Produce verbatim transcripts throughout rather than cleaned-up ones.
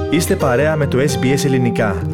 Είστε παρέα με το ες μπι ες Ελληνικά.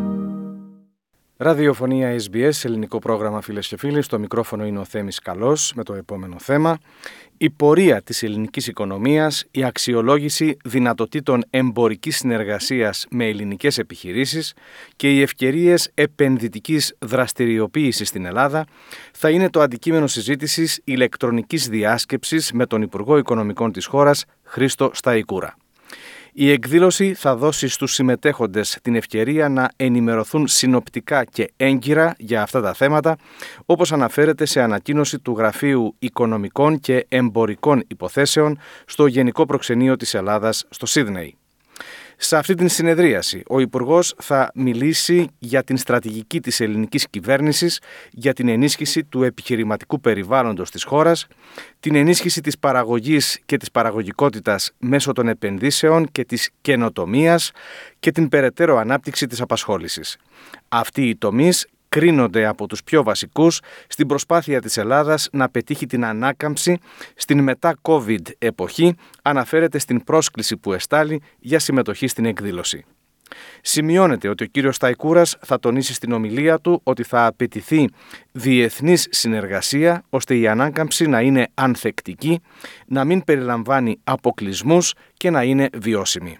Ραδιοφωνία ες μπι ες, ελληνικό πρόγραμμα, φίλες και φίλοι. Στο μικρόφωνο είναι ο Θέμης Καλός με το επόμενο θέμα. Η πορεία της ελληνικής οικονομίας, η αξιολόγηση δυνατοτήτων εμπορικής συνεργασίας με ελληνικές επιχειρήσεις και οι ευκαιρίες επενδυτικής δραστηριοποίησης στην Ελλάδα θα είναι το αντικείμενο συζήτησης ηλεκτρονικής διάσκεψης με τον Υπουργό Οικονομικών της χώρας, Χρήστο Σταϊκούρα. Η εκδήλωση θα δώσει στους συμμετέχοντες την ευκαιρία να ενημερωθούν συνοπτικά και έγκυρα για αυτά τα θέματα, όπως αναφέρεται σε ανακοίνωση του Γραφείου Οικονομικών και Εμπορικών Υποθέσεων στο Γενικό Προξενείο της Ελλάδας στο Σίδνεϊ. Σε αυτή την συνεδρίαση, ο Υπουργός θα μιλήσει για την στρατηγική της ελληνικής κυβέρνησης, για την ενίσχυση του επιχειρηματικού περιβάλλοντος της χώρας, την ενίσχυση της παραγωγής και της παραγωγικότητας μέσω των επενδύσεων και της καινοτομίας και την περαιτέρω ανάπτυξη της απασχόλησης. Αυτοί οι τομείς κρίνονται από τους πιο βασικούς στην προσπάθεια της Ελλάδας να πετύχει την ανάκαμψη στην μετά-COVID εποχή, αναφέρεται στην πρόσκληση που εστάλει για συμμετοχή στην εκδήλωση. Σημειώνεται ότι ο κύριος Σταϊκούρας θα τονίσει στην ομιλία του ότι θα απαιτηθεί διεθνής συνεργασία ώστε η ανάκαμψη να είναι ανθεκτική, να μην περιλαμβάνει αποκλεισμούς και να είναι βιώσιμη.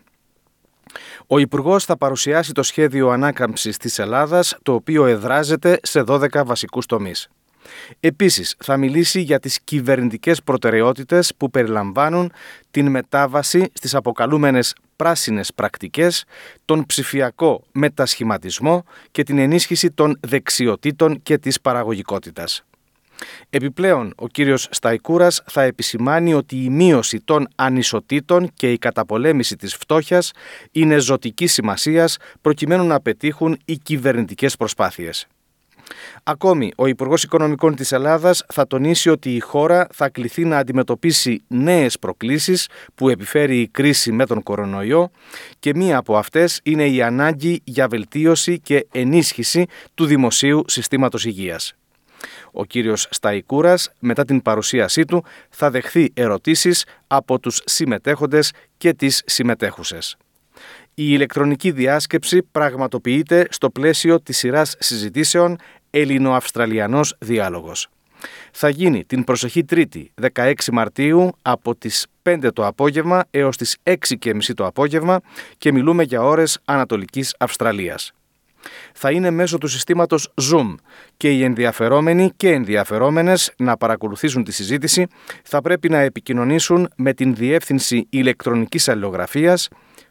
Ο Υπουργός θα παρουσιάσει το σχέδιο ανάκαμψης της Ελλάδας, το οποίο εδράζεται σε δώδεκα βασικούς τομείς. Επίσης, θα μιλήσει για τις κυβερνητικές προτεραιότητες που περιλαμβάνουν την μετάβαση στις αποκαλούμενες πράσινες πρακτικές, τον ψηφιακό μετασχηματισμό και την ενίσχυση των δεξιοτήτων και της παραγωγικότητας. Επιπλέον, ο κύριος Σταϊκούρας θα επισημάνει ότι η μείωση των ανισοτήτων και η καταπολέμηση της φτώχειας είναι ζωτικής σημασίας προκειμένου να πετύχουν οι κυβερνητικές προσπάθειες. Ακόμη, ο Υπουργός Οικονομικών της Ελλάδας θα τονίσει ότι η χώρα θα κληθεί να αντιμετωπίσει νέες προκλήσεις που επιφέρει η κρίση με τον κορονοϊό και μία από αυτές είναι η ανάγκη για βελτίωση και ενίσχυση του δημοσίου συστήματος υγείας. Ο κύριος Σταϊκούρας, μετά την παρουσίασή του, θα δεχθεί ερωτήσεις από τους συμμετέχοντες και τις συμμετέχουσες. Η ηλεκτρονική διάσκεψη πραγματοποιείται στο πλαίσιο της σειράς συζητήσεων Ελληνο-Αυστραλιανός Διάλογος. Θα γίνει την προσεχή Τρίτη, δεκαέξι Μαρτίου, από τις πέντε το απόγευμα έως τις έξι και μισή το απόγευμα και μιλούμε για ώρες Ανατολικής Αυστραλίας. Θα είναι μέσω του συστήματος Zoom και οι ενδιαφερόμενοι και ενδιαφερόμενες να παρακολουθήσουν τη συζήτηση θα πρέπει να επικοινωνήσουν με την διεύθυνση ηλεκτρονικής αλληλογραφίας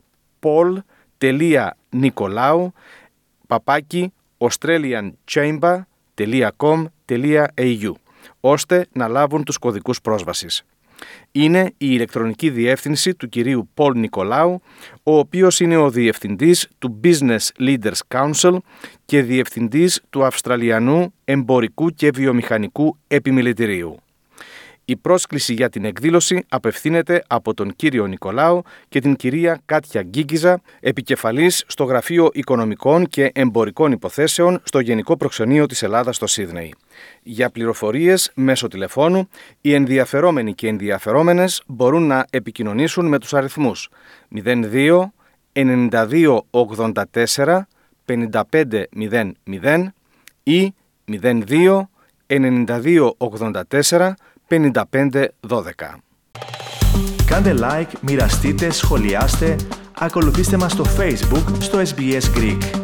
paul.nicolaou παπάκι australianchamber τελεία com τελεία a u ώστε να λάβουν τους κωδικούς πρόσβασης. Είναι η ηλεκτρονική διεύθυνση του κυρίου Πολ Νικολάου, ο οποίος είναι ο διευθυντής του Business Leaders Council και διευθυντής του Αυστραλιανού Εμπορικού και Βιομηχανικού Επιμελητηρίου. Η πρόσκληση για την εκδήλωση απευθύνεται από τον κύριο Νικολάου και την κυρία Κάτια Γκίγκιζα, επικεφαλής στο Γραφείο Οικονομικών και Εμπορικών Υποθέσεων στο Γενικό Προξενείο της Ελλάδας στο Σίδνεϊ. Για πληροφορίες μέσω τηλεφώνου, οι ενδιαφερόμενοι και ενδιαφερόμενες μπορούν να επικοινωνήσουν με τους αριθμούς μηδέν δύο ενενήντα δύο ογδόντα τέσσερα πενήντα πέντε μηδέν μηδέν ή μηδέν δύο ενενήντα δύο ογδόντα τέσσερα πενήντα πέντε δώδεκα. Κάντε like, μοιραστείτε, σχολιάστε, ακολουθήστε μας στο Facebook στο ες μπι ες Greek.